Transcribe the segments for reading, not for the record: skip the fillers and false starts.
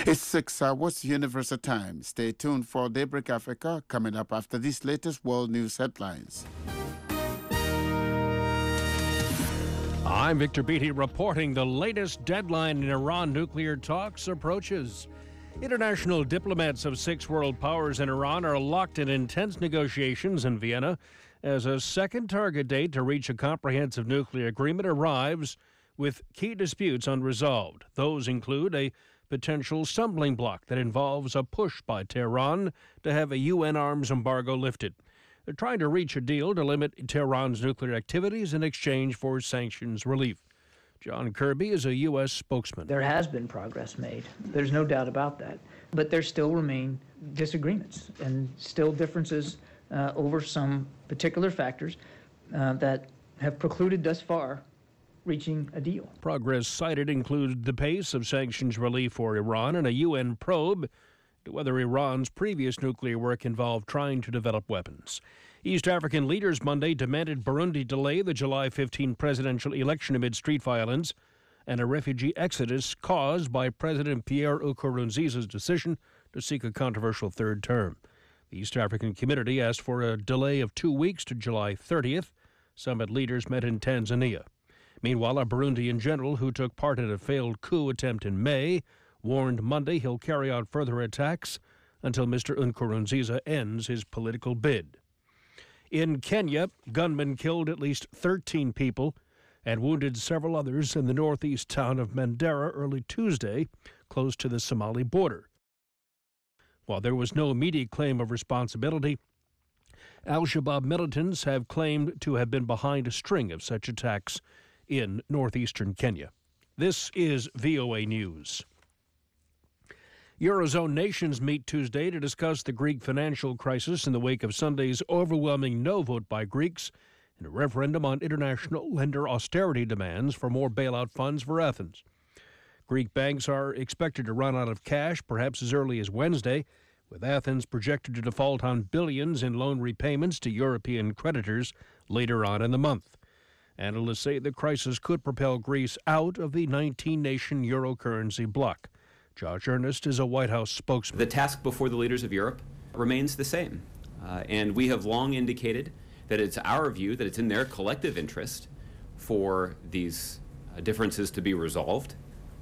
It's 6 hours Universal Time. Stay tuned for Daybreak Africa coming up after these latest world news headlines. I'm Victor Beatty reporting the latest deadline in Iran nuclear talks approaches. International diplomats of 6 world powers in Iran are locked in intense negotiations in Vienna as a second target date to reach a comprehensive nuclear agreement arrives with key disputes unresolved. Those include a potential stumbling block that involves a push by Tehran to have a UN arms embargo lifted. They're trying to reach a deal to limit Tehran's nuclear activities in exchange for sanctions relief. John Kirby is a U.S. spokesman. There has been progress made. There's no doubt about that. But there still remain disagreements and still differences over some particular factors that have precluded thus far reaching a deal. Progress cited includes the pace of sanctions relief for Iran and a UN probe to whether Iran's previous nuclear work involved trying to develop weapons. East African leaders Monday demanded Burundi delay the July 15 presidential election amid street violence and a refugee exodus caused by President Pierre Nkurunziza's decision to seek a controversial third term. The East African community asked for a delay of 2 weeks to July 30th. Summit leaders met in Tanzania. Meanwhile, a Burundian general who took part in a failed coup attempt in May warned Monday he'll carry out further attacks until Mr. Nkurunziza ends his political bid. In Kenya, gunmen killed at least 13 people and wounded several others in the northeast town of Mandera early Tuesday, close to the Somali border. While there was no immediate claim of responsibility, Al-Shabaab militants have claimed to have been behind a string of such attacks in northeastern Kenya. This is VOA News. Eurozone nations meet Tuesday to discuss the Greek financial crisis in the wake of Sunday's overwhelming no vote by Greeks in a referendum on international lender austerity demands for more bailout funds for Athens. Greek banks are expected to run out of cash perhaps as early as Wednesday, with Athens projected to default on billions in loan repayments to European creditors later on in the month. Analysts say the crisis could propel Greece out of the 19-nation euro currency bloc. Josh Earnest is a White House spokesman. The task before the leaders of Europe remains the same. And we have long indicated that it's our view that it's in their collective interest for these differences to be resolved.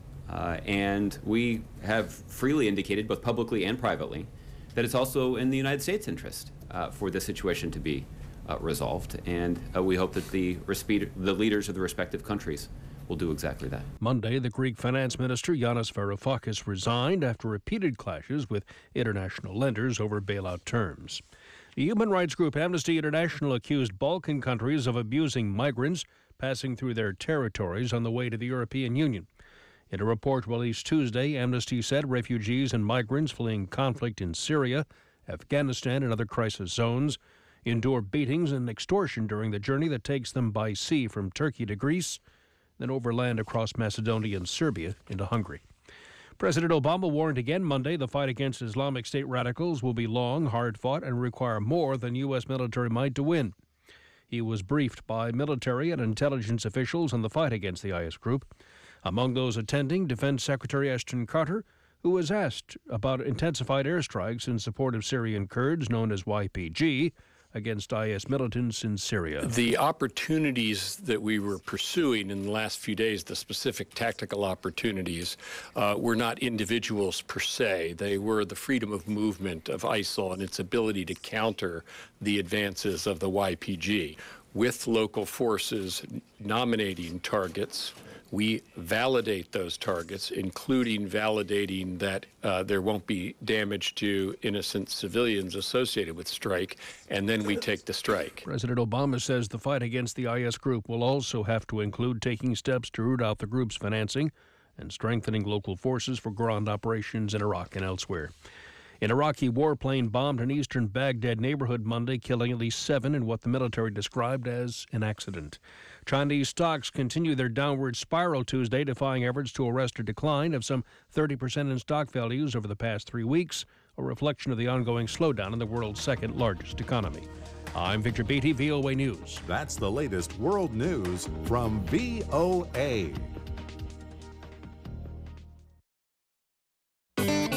And we have freely indicated, both publicly and privately, that it's also in the United States' interest for the situation to be resolved. And we hope that the leaders of the respective countries will do exactly that. Monday, the Greek finance minister, Yanis Varoufakis, resigned after repeated clashes with international lenders over bailout terms. The human rights group Amnesty International accused Balkan countries of abusing migrants passing through their territories on the way to the European Union. In a report released Tuesday, Amnesty said refugees and migrants fleeing conflict in Syria, Afghanistan, and other crisis zones endure beatings and extortion during the journey that takes them by sea from Turkey to Greece, then overland across Macedonia and Serbia into Hungary. President Obama warned again Monday the fight against Islamic State radicals will be long, hard-fought, and require more than U.S. military might to win. He was briefed by military and intelligence officials on the fight against the IS group. Among those attending, Defense Secretary Ashton Carter, who was asked about intensified airstrikes in support of Syrian Kurds known as YPG, against IS militants in Syria. The opportunities that we were pursuing in the last few days, the specific tactical opportunities, were not individuals per se. They were the freedom of movement of ISIL and its ability to counter the advances of the YPG. With local forces nominating targets, we validate those targets, including validating that there won't be damage to innocent civilians associated with strike, and then we take the strike. President Obama says the fight against the IS group will also have to include taking steps to root out the group's financing and strengthening local forces for ground operations in Iraq and elsewhere. An Iraqi warplane bombed an eastern Baghdad neighborhood Monday, killing at least 7 in what the military described as an accident. Chinese stocks continue their downward spiral Tuesday, defying efforts to arrest a decline of some 30% in stock values over the past 3 weeks, a reflection of the ongoing slowdown in the world's second largest economy. I'm Victor Beatty, VOA News. That's the latest world news from VOA.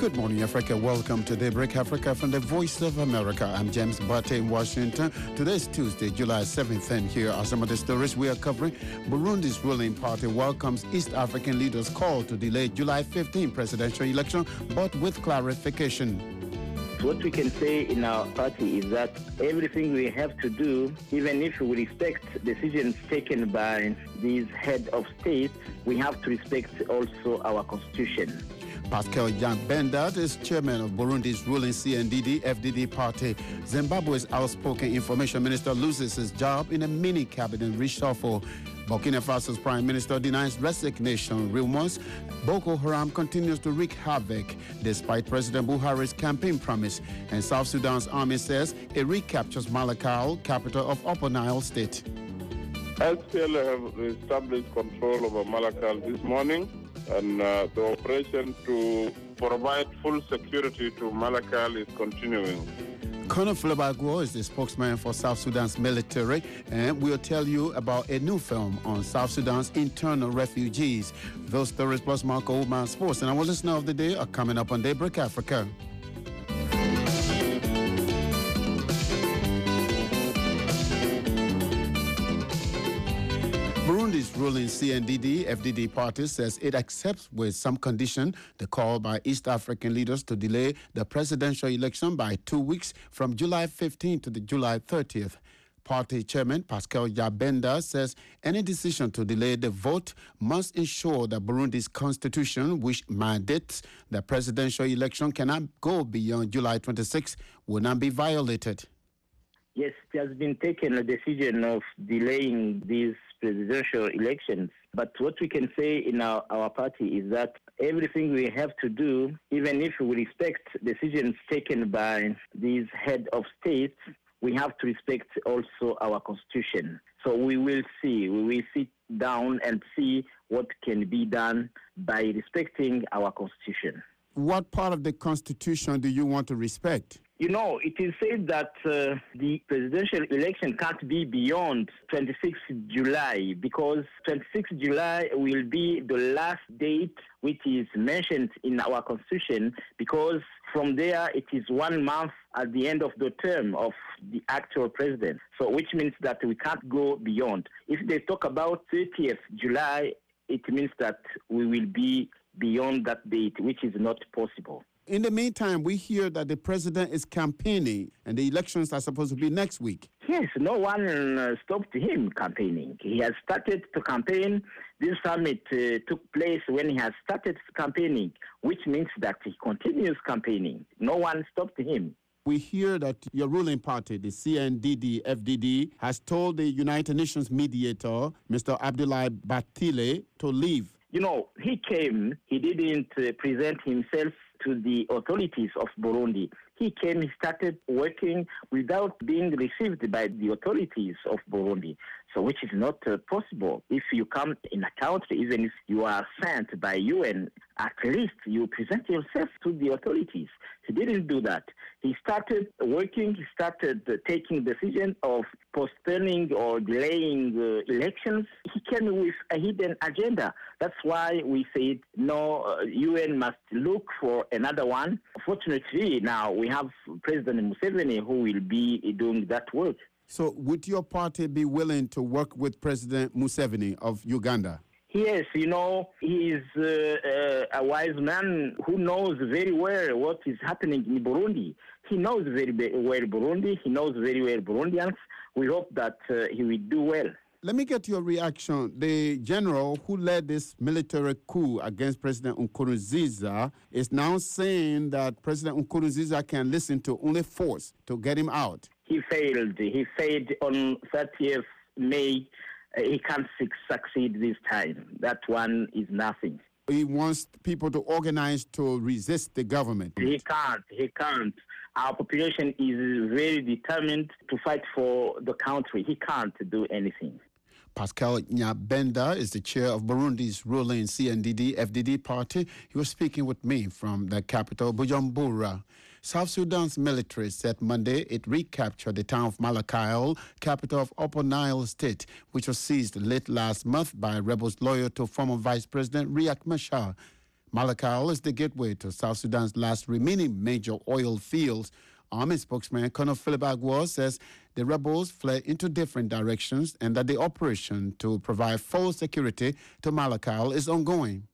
Good morning, Africa. Welcome to Daybreak Africa from the Voice of America. I'm James Bate in Washington. Today's Tuesday, July 7th, and here are some of the stories we are covering. Burundi's ruling party welcomes East African leaders' call to delay July 15 presidential election, but with clarification. What we can say in our party is that everything we have to do, even if we respect decisions taken by these head of state, we have to respect also our constitution. Pascal Nyabenda is chairman of Burundi's ruling CNDD-FDD party. Zimbabwe's outspoken information minister loses his job in a mini cabinet reshuffle. Burkina Faso's prime minister denies resignation rumors. Boko Haram continues to wreak havoc despite President Buhari's campaign promise. And South Sudan's army says it recaptures Malakal, capital of Upper Nile State. SPLA have established control over Malakal this morning, and the operation to provide full security to Malakal is continuing. Colonel Flebagwo is the spokesman for South Sudan's military, and we'll tell you about a new film on South Sudan's internal refugees. Those stories plus Marco Oman Sports and our listener of the day are coming up on Daybreak Africa. Burundi's ruling CNDD-FDD party says it accepts with some condition the call by East African leaders to delay the presidential election by 2 weeks from July 15 to the July 30th. Party chairman Pascal Nyabenda says any decision to delay the vote must ensure that Burundi's constitution, which mandates the presidential election cannot go beyond July 26, will not be violated. Yes, it has been taken a decision of delaying these presidential elections. But what we can say in our party is that everything we have to do, even if we respect decisions taken by these head of states, we have to respect also our constitution. So we will sit down and see what can be done by respecting our constitution. What part of the constitution do you want to respect? You know, it is said that the presidential election can't be beyond 26 July because 26 July will be the last date which is mentioned in our constitution because from there it is 1 month at the end of the term of the actual president. So which means that we can't go beyond. If they talk about 30th July, it means that we will be beyond that date, which is not possible. In the meantime, we hear that the president is campaigning and the elections are supposed to be next week. Yes, no one stopped him campaigning. He has started to campaign. This summit took place when he has started campaigning, which means that he continues campaigning. No one stopped him. We hear that your ruling party, the CNDD-FDD, has told the United Nations mediator, Mr. Abdoulaye Bathily, to leave. You know, he came, he didn't present himself to the authorities of Burundi. He came, he started working without being received by the authorities of Burundi. So which is not possible. If you come in a country, even if you are sent by UN, at least you present yourself to the authorities. He didn't do that. He started working, he started taking decisions of postponing or delaying elections. He came with a hidden agenda. That's why we said, no, UN must look for another one. Fortunately, now we have President Museveni who will be doing that work. So would your party be willing to work with President Museveni of Uganda? Yes, you know, he is a wise man who knows very well what is happening in Burundi. He knows very well Burundi. He knows very well Burundians. We hope that he will do well. Let me get your reaction. The general who led this military coup against President Nkurunziza is now saying that President Nkurunziza can listen to only force to get him out. He failed. He said on 30th May he can't succeed this time. That one is nothing. He wants people to organize to resist the government. He can't. Our population is very determined to fight for the country. He can't do anything. Pascal Nyabenda is the chair of Burundi's ruling CNDD-FDD party. He was speaking with me from the capital, Bujumbura. South Sudan's military said Monday it recaptured the town of Malakal, capital of Upper Nile State, which was seized late last month by rebels loyal to former Vice President Riek Machar. Malakal is the gateway to South Sudan's last remaining major oil fields. Army spokesman Colonel Philip Agua says the rebels fled into different directions and that the operation to provide full security to Malakal is ongoing.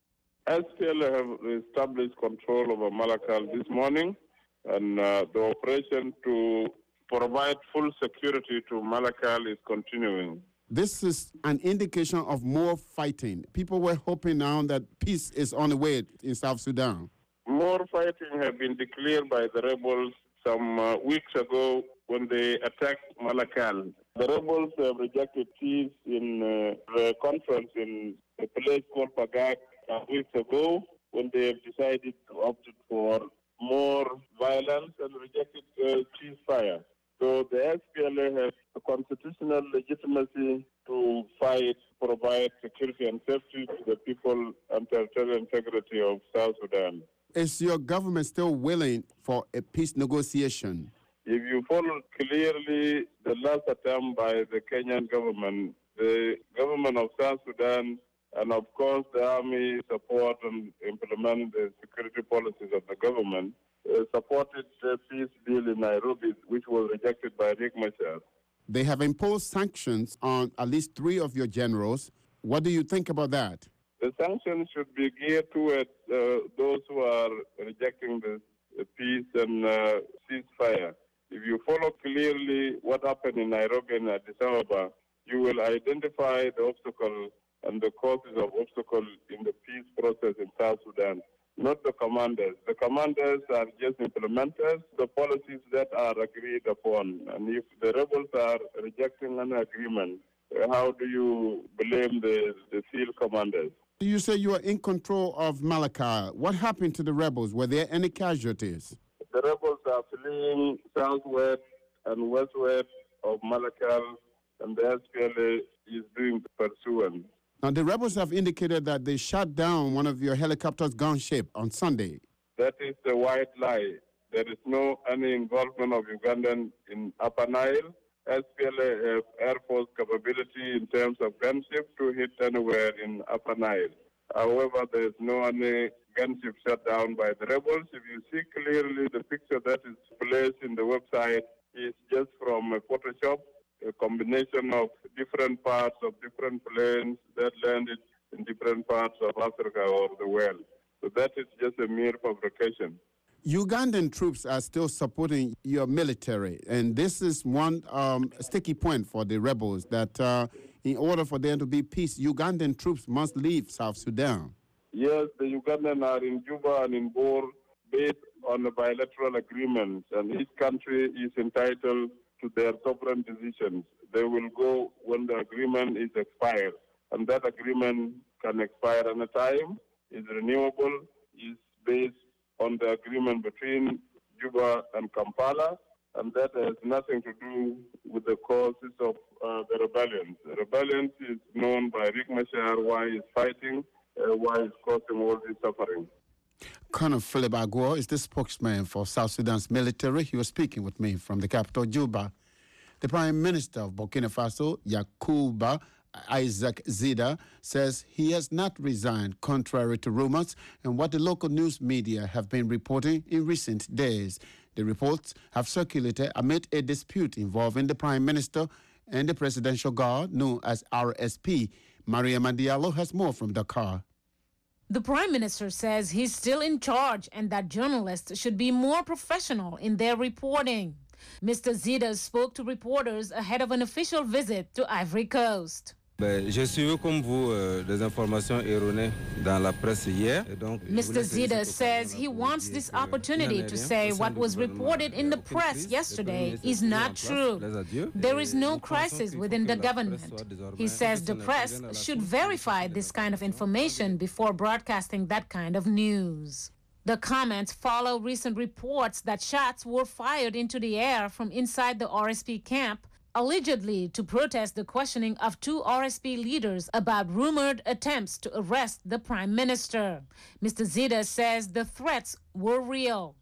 SPLA have established control over Malakal this morning, and the operation to provide full security to Malakal is continuing. This is an indication of more fighting. People were hoping now that peace is on the way in South Sudan. More fighting have been declared by the rebels some weeks ago when they attacked Malakal. The rebels have rejected peace in the conference in a place called Pagak weeks ago when they have decided to opt for more violence and rejected ceasefire. So the SPLA has a constitutional legitimacy to fight, provide security and safety to the people and territorial integrity of South Sudan. Is your government still willing for a peace negotiation? If you follow clearly the last attempt by the Kenyan government, the government of South Sudan, and of course the army support and implement the security policies of the government, supported the peace deal in Nairobi, which was rejected by Riek Machar. They have imposed sanctions on at least 3 of your generals. What do you think about that? The sanctions should be geared towards those who are rejecting the peace and ceasefire. If you follow clearly what happened in Nairobi and Addis Ababa, you will identify the obstacle and the causes of obstacle in the peace process in South Sudan, not the commanders. The commanders are just implementers, the policies that are agreed upon. And if the rebels are rejecting an agreement, how do you blame the field commanders? You say you are in control of Malakal. What happened to the rebels? Were there any casualties? The rebels are fleeing southwest and westward of Malakal, and the SPLA is doing pursuance. Now, the rebels have indicated that they shot down one of your helicopter's gunship on Sunday. That is a white lie. There is no any involvement of Ugandan in Upper Nile. SPLA have Air Force capability in terms of gunship to hit anywhere in Upper Nile. However, there is no any gunship shut down by the rebels. If you see clearly the picture that is placed in the website is just from a Photoshop, a combination of different parts of different planes that landed in different parts of Africa or the world. So that is just a mere fabrication. Ugandan troops are still supporting your military, and this is one sticky point for the rebels, that in order for there to be peace, Ugandan troops must leave South Sudan. Yes, the Ugandan are in Juba and in Bor based on a bilateral agreement, and each country is entitled to their sovereign decisions. They will go when the agreement is expired, and that agreement can expire any time, is renewable, is based on the agreement between Juba and Kampala, and that has nothing to do with the causes of the rebellion. The rebellion is known by Riek Machar, why he's fighting, why he's causing all this suffering. Colonel Philip Agua is the spokesman for South Sudan's military. He was speaking with me from the capital, Juba. The Prime Minister of Burkina Faso, Yakuba Isaac Zida, says he has not resigned, contrary to rumors and what the local news media have been reporting in recent days. The reports have circulated amid a dispute involving the Prime Minister and the Presidential Guard, known as RSP. Maria Diallo has more from Dakar. The Prime Minister says he's still in charge and that journalists should be more professional in their reporting. Mr. Zida spoke to reporters ahead of an official visit to Ivory Coast. J'ai suivi comme vous des informations erronées dans la presse hier. Mr. Zida says he wants this opportunity to say what was reported in the press yesterday is not true. There is no crisis within the government. He says the press should verify this kind of information before broadcasting that kind of news. The comments follow recent reports that shots were fired into the air from inside the RSP camp, allegedly to protest the questioning of 2 RSP leaders about rumored attempts to arrest the Prime Minister. Mr. Zida says the threats were real.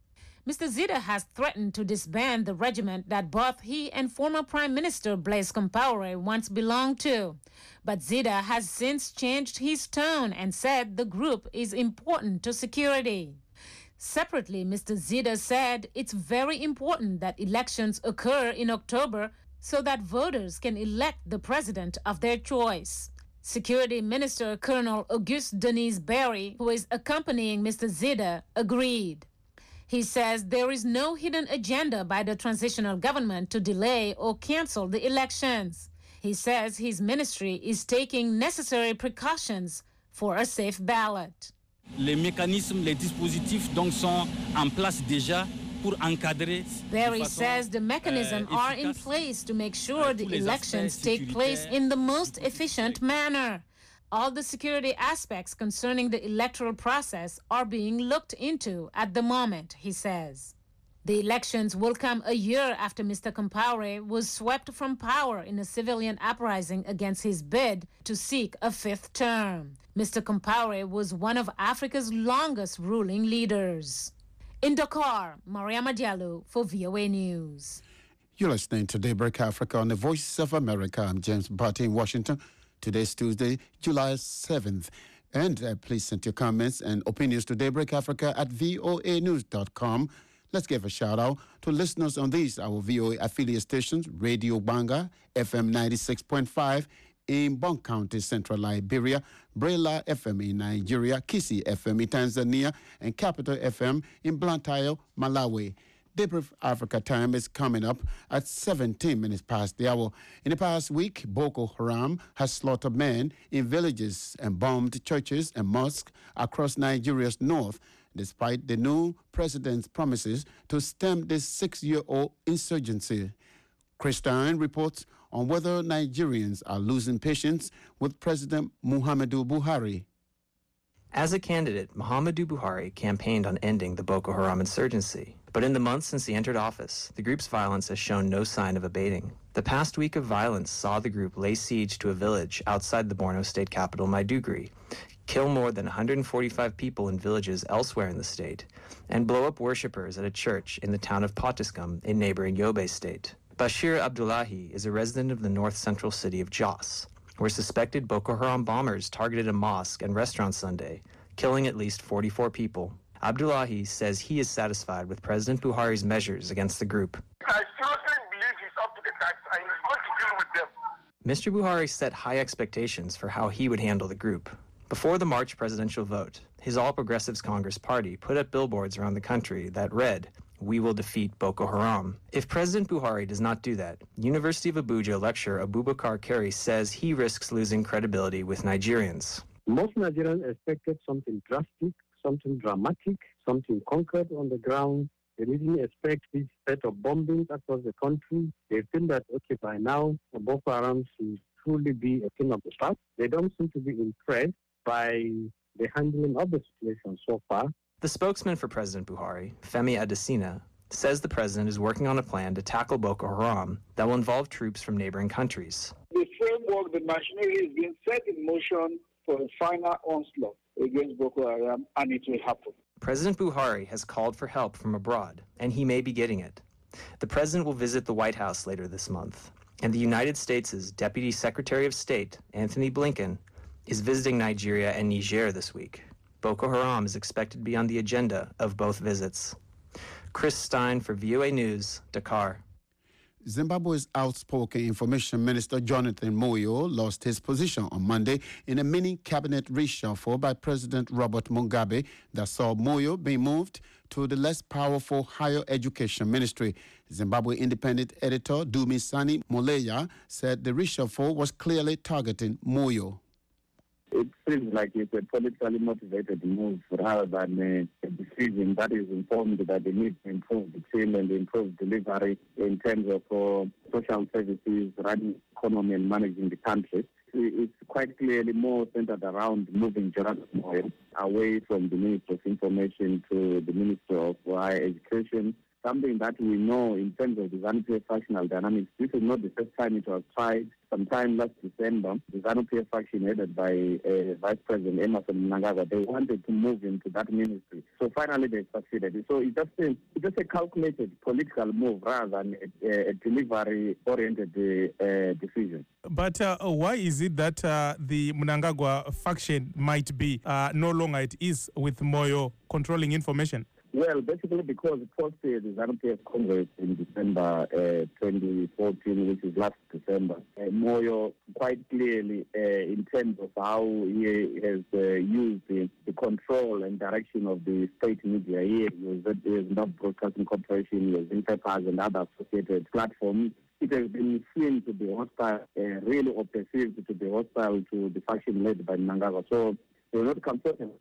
Mr. Zida has threatened to disband the regiment that both he and former Prime Minister Blaise Compaoré once belonged to. But Zida has since changed his tone and said the group is important to security. Separately, Mr. Zida said it's very important that elections occur in October so that voters can elect the president of their choice. Security Minister Colonel Auguste Denis Barry, who is accompanying Mr. Zida, agreed. He says there is no hidden agenda by the transitional government to delay or cancel the elections. He says his ministry is taking necessary precautions for a safe ballot. Les mécanismes, les dispositifs donc sont en place déjà pour encadrer. Barry says the mechanisms are in place to make sure the elections take place in the most efficient manner. All the security aspects concerning the electoral process are being looked into at the moment, he says. The elections will come a year after Mr. Compaoré was swept from power in a civilian uprising against his bid to seek a fifth term. Mr. Compaoré was one of Africa's longest ruling leaders. In Dakar, Mariama Diallo for VOA News. You're listening to Daybreak Africa on the Voice of America. I'm James Barty in Washington. Today's Tuesday, July 7th. And please send your comments and opinions to Daybreak Africa at voanews.com. Let's give a shout out to listeners on these, our VOA affiliate stations, Radio Banga, FM 96.5 in Bon County, Central Liberia, Brela FM in Nigeria, Kisi FM in Tanzania, and Capital FM in Blantyre, Malawi. Daybreak Africa time is coming up at 17 minutes past the hour. In the past week, Boko Haram has slaughtered men in villages and bombed churches and mosques across Nigeria's north, despite the new president's promises to stem this 6-year-old insurgency. Chris Stein reports on whether Nigerians are losing patience with President Muhammadu Buhari. As a candidate, Muhammadu Buhari campaigned on ending the Boko Haram insurgency. But in the months since he entered office, the group's violence has shown no sign of abating. The past week of violence saw the group lay siege to a village outside the Borno state capital, Maiduguri, kill more than 145 people in villages elsewhere in the state, and blow up worshippers at a church in the town of Potiskum in neighboring Yobe state. Bashir Abdullahi is a resident of the north-central city of Jos, where suspected Boko Haram bombers targeted a mosque and restaurant Sunday, killing at least 44 people. Abdullahi says he is satisfied with President Buhari's measures against the group. I seriously believe he's up to the task and he's going to deal with them. Mr. Buhari set high expectations for how he would handle the group. Before the March presidential vote, his All Progressives Congress party put up billboards around the country that read, "We will defeat Boko Haram." If President Buhari does not do that, University of Abuja lecturer Abubakar Kari says he risks losing credibility with Nigerians. Most Nigerians expected something drastic, something dramatic, something concrete on the ground. They didn't expect this set of bombings across the country. They feel that, okay, by now, Boko Haram should truly be a thing of the past. They don't seem to be impressed by the handling of the situation so far. The spokesman for President Buhari, Femi Adesina, says the president is working on a plan to tackle Boko Haram that will involve troops from neighboring countries. The framework, the machinery is being set in motion for a final onslaught against Boko Haram, and it will happen. President Buhari has called for help from abroad, and he may be getting it. The president will visit the White House later this month, and the United States' Deputy Secretary of State, Anthony Blinken, is visiting Nigeria and Niger this week. Boko Haram is expected to be on the agenda of both visits. Chris Stein for VOA News, Dakar. Zimbabwe's outspoken Information Minister Jonathan Moyo lost his position on Monday in a mini cabinet reshuffle by President Robert Mugabe that saw Moyo being moved to the less powerful Higher Education Ministry. Zimbabwe Independent editor Dumisani Moleya said the reshuffle was clearly targeting Moyo. It seems like it's a politically motivated move rather than a decision that is informed that they need to improve the team and improve delivery in terms of social services, running economy and managing the country. It's quite clearly more centered around moving Jonathan Moyo away from the Minister of Information to the Minister of Higher Education something that we know in terms of the ZANU-PF factional dynamics. This is not the first time it was tried. Sometime last December, the ZANU-PF faction headed by Vice President Emmerson Mnangagwa, they wanted to move into that ministry. So finally they succeeded. So it's just a calculated political move rather than a delivery-oriented decision. But why is it that the Mnangagwa faction might be no longer at ease with Moyo controlling information? Well, basically because post the ZANU-PF Congress in December 2014, which is last December, Moyo quite clearly, in terms of how he has used the control and direction of the state media, he has not Broadcasting Corporation, he has newspapers and other associated platforms. It has been seen to be hostile, really or perceived to be hostile to the faction led by Mnangagwa. So they were not comfortable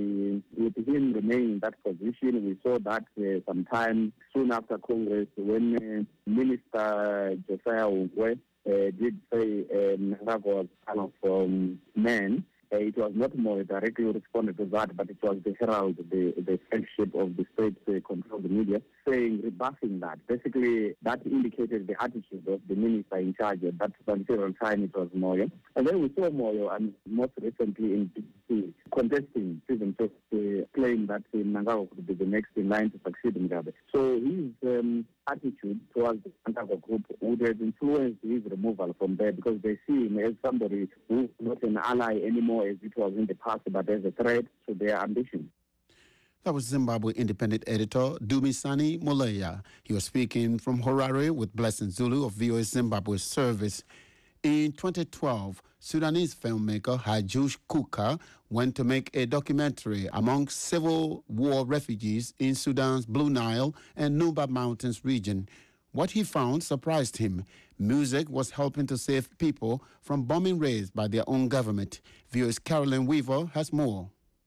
with him remaining in that position. We saw that sometime soon after Congress when Minister Josiah Ungwe did say Mnangagwa was kind of man. It was not more directly responded to that, but it was the Herald, the flagship of the state-controlled media, rebuffing that. Basically, that indicated the attitude of the minister in charge at that particular time. It was Moyo. And then we saw Moyo, and most recently in DC, contesting Stephen to claim that Mnangagwa could be the next in line to succeed Mugabe. So his attitude towards the Mnangagwa group would have influenced his removal from there, because they see him as somebody who is not an ally anymore as it was in the past, but as a threat to their ambition. That was Zimbabwe Independent Editor Dumisani Moleya. He was speaking from Harare with Blessing Zulu of VOA Zimbabwe Service. In 2012, Sudanese filmmaker Hajush Kuka went to make a documentary among civil war refugees in Sudan's Blue Nile and Nuba Mountains region. What he found surprised him. Music was helping to save people from bombing raids by their own government. VOA's Carolyn Weaver has more.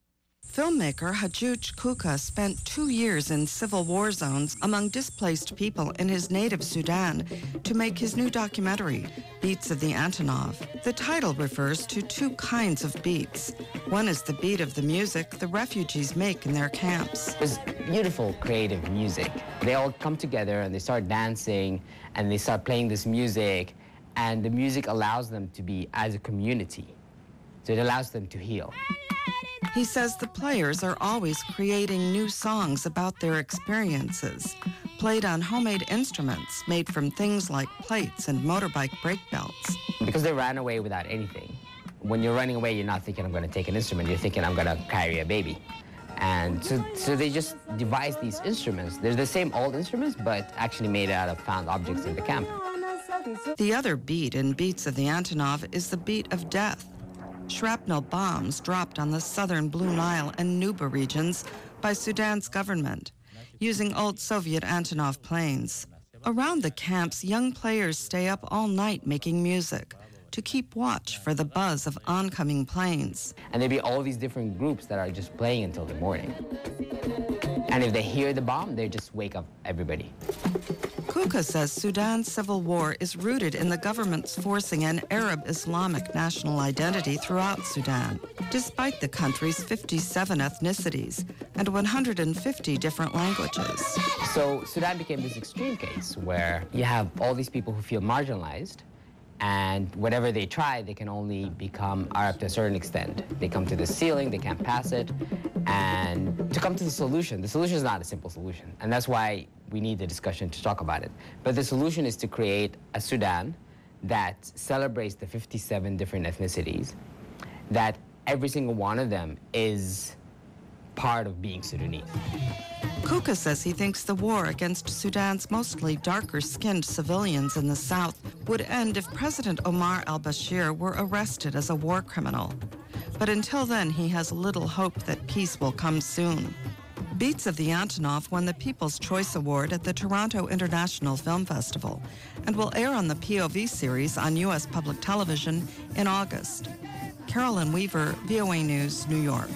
Filmmaker Hajuj Kuka spent 2 years in civil war zones among displaced people in his native Sudan to make his new documentary, Beats of the Antonov. The title refers to two kinds of beats. One is the beat of the music the refugees make in their camps. It's beautiful, creative music. They all come together and they start dancing and they start playing this music, and the music allows them to be as a community. So it allows them to heal. He says the players are always creating new songs about their experiences, played on homemade instruments made from things like plates and motorbike brake belts. Because they ran away without anything. When you're running away, you're not thinking, I'm going to take an instrument. You're thinking, I'm going to carry a baby. And so they just devised these instruments. They're the same old instruments, but actually made out of found objects in the camp. The other beat in Beats of the Antonov is the beat of death. Shrapnel bombs dropped on the southern Blue Nile and Nuba regions by Sudan's government, using old Soviet Antonov planes. Around the camps, young players stay up all night making music to keep watch for the buzz of oncoming planes. And there'd be all these different groups that are just playing until the morning. And if they hear the bomb, they just wake up everybody. Kuka says Sudan's civil war is rooted in the government's forcing an Arab Islamic national identity throughout Sudan, despite the country's 57 ethnicities and 150 different languages. So Sudan became this extreme case where you have all these people who feel marginalized, and whatever they try, they can only become Arab to a certain extent. They come to the ceiling, they can't pass it, and to come to the solution is not a simple solution, and that's why we need the discussion to talk about it. But the solution is to create a Sudan that celebrates the 57 different ethnicities, that every single one of them is part of being Sudanese. Kuka says he thinks the war against Sudan's mostly darker-skinned civilians in the south would end if President Omar al-Bashir were arrested as a war criminal. But until then, he has little hope that peace will come soon. Beats of the Antonov won the People's Choice Award at the Toronto International Film Festival and will air on the POV series on U.S. public television in August. Carolyn Weaver, VOA News, New York.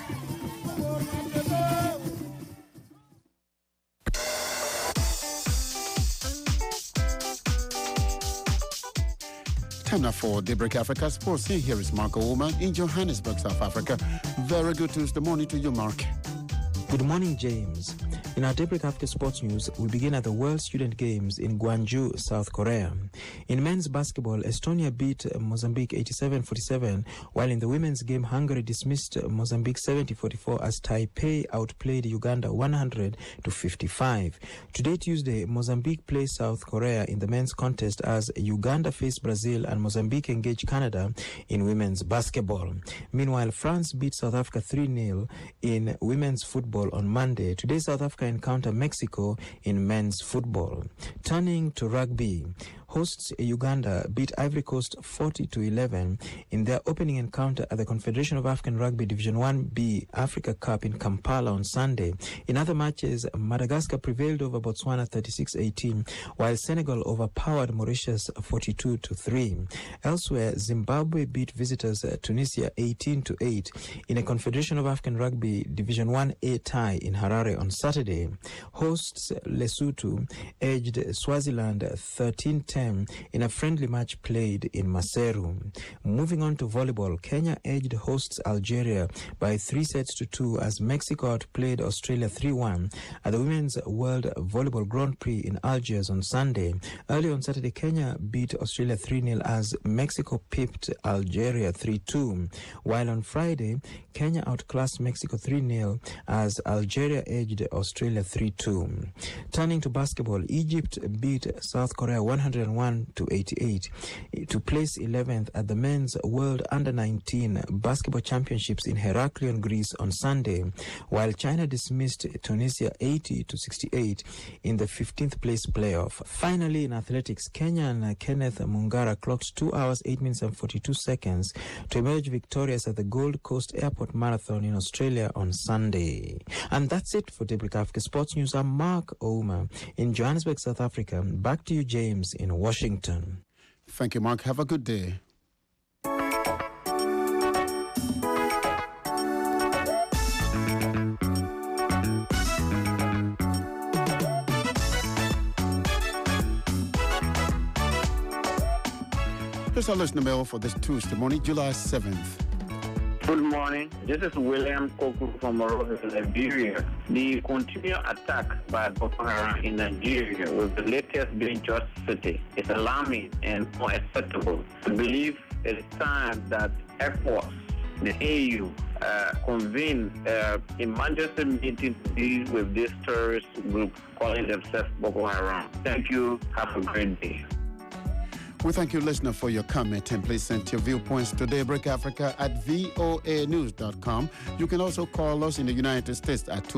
Time now for Daybreak Africa Sports. Here is Marco Woman in Johannesburg, South Africa. Very good Tuesday morning to you, Mark. Good morning, James. In our Daybreak Africa Sports News, we begin at the World Student Games in Gwangju, South Korea. In men's basketball, Estonia beat Mozambique 87-47, while in the women's game, Hungary dismissed Mozambique 70-44 as Taipei outplayed Uganda 100-55. Today, Tuesday, Mozambique plays South Korea in the men's contest as Uganda face Brazil and Mozambique engage Canada in women's basketball. Meanwhile, France beat South Africa 3-0 in women's football on Monday. Today, South Africa encounter Mexico in men's football. Turning to rugby, hosts Uganda beat Ivory Coast 40-11 in their opening encounter at the Confederation of African Rugby Division 1B Africa Cup in Kampala on Sunday. In other matches, Madagascar prevailed over Botswana 36-18, while Senegal overpowered Mauritius 42-3. Elsewhere, Zimbabwe beat visitors Tunisia 18-8 in a Confederation of African Rugby Division 1A tie in Harare on Saturday. Hosts Lesotho edged Swaziland 13-10 in a friendly match played in Maseru. Moving on to volleyball, Kenya edged hosts Algeria by 3-2 as Mexico outplayed Australia 3-1 at the Women's World Volleyball Grand Prix in Algiers on Sunday. Early on Saturday, Kenya beat Australia 3-0 as Mexico pipped Algeria 3-2, while on Friday, Kenya outclassed Mexico 3-0 as Algeria edged Australia 3-2. Turning to basketball, Egypt beat South Korea 101-88 to place 11th at the Men's World Under-19 Basketball Championships in Heraklion, Greece on Sunday, while China dismissed Tunisia 80-68 in the 15th place playoff. Finally, in athletics, Kenyan Kenneth Mungara clocked 2 hours, 8 minutes and 42 seconds to emerge victorious at the Gold Coast Airport Marathon in Australia on Sunday. And that's it for Daybreak Africa Sports News. I'm Mark Ouma in Johannesburg, South Africa. Back to you, James, in Washington. Thank you, Mark. Have a good day. Here's our listener mail for this Tuesday morning, July 7th. Good morning. This is William Koku from Monrovia, Liberia. The continued attack by Boko Haram in Nigeria, with the latest being Jos City, is alarming and unacceptable. I believe it is time that ECOWAS, the AU, convene emergency meeting to deal with this terrorist group calling themselves Boko Haram. Thank you. Have a great day. We thank you, listener, for your comment, and please send your viewpoints to Daybreak Africa at voanews.com. You can also call us in the United States at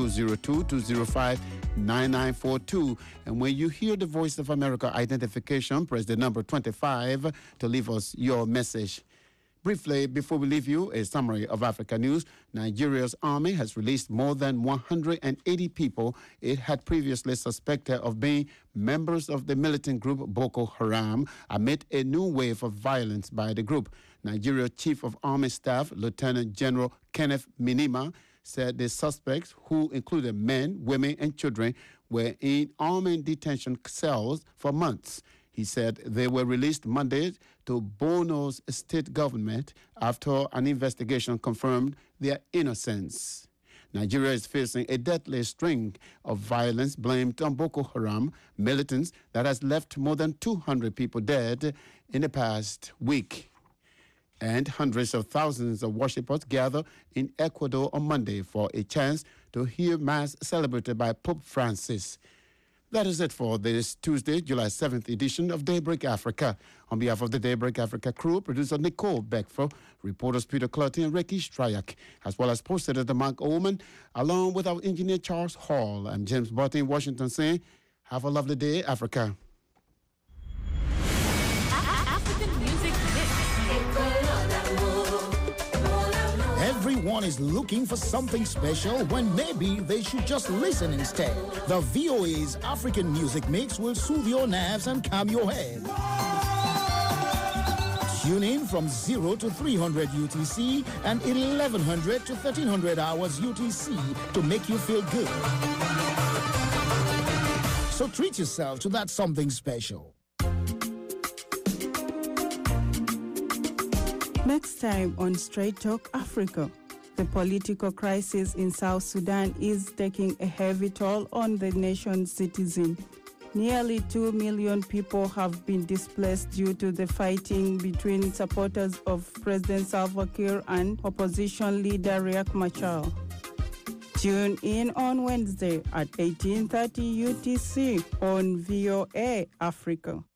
202-205-9942. And when you hear the Voice of America identification, press the number 25 to leave us your message. Briefly, before we leave you, a summary of Africa news. Nigeria's army has released more than 180 people it had previously suspected of being members of the militant group Boko Haram amid a new wave of violence by the group. Nigeria Chief of Army Staff, Lieutenant General Kenneth Minima, said the suspects, who included men, women, and children, were in army detention cells for months. He said they were released Monday to Borno's state government after an investigation confirmed their innocence. Nigeria is facing a deadly string of violence blamed on Boko Haram militants that has left more than 200 people dead in the past week. And hundreds of thousands of worshippers gather in Ecuador on Monday for a chance to hear Mass celebrated by Pope Francis. That is it for this Tuesday, July 7th edition of Daybreak Africa. On behalf of the Daybreak Africa crew, producer Nicole Beckford, reporters Peter Clutty and Ricky Stryak, as well as post editor Mark Oman, along with our engineer Charles Hall. I'm James Barton in Washington saying, have a lovely day, Africa. African music Everyone is looking for something special when maybe they should just listen instead. The VOA's African Music Mix will soothe your nerves and calm your head. Tune in from 0 to 300 UTC and 1100 to 1300 hours UTC to make you feel good. So treat yourself to that something special. Next time on Straight Talk Africa. The political crisis in South Sudan is taking a heavy toll on the nation's citizens. Nearly 2 million people have been displaced due to the fighting between supporters of President Salva Kiir and opposition leader Riek Machar. Tune in on Wednesday at 18:30 UTC on VOA Africa.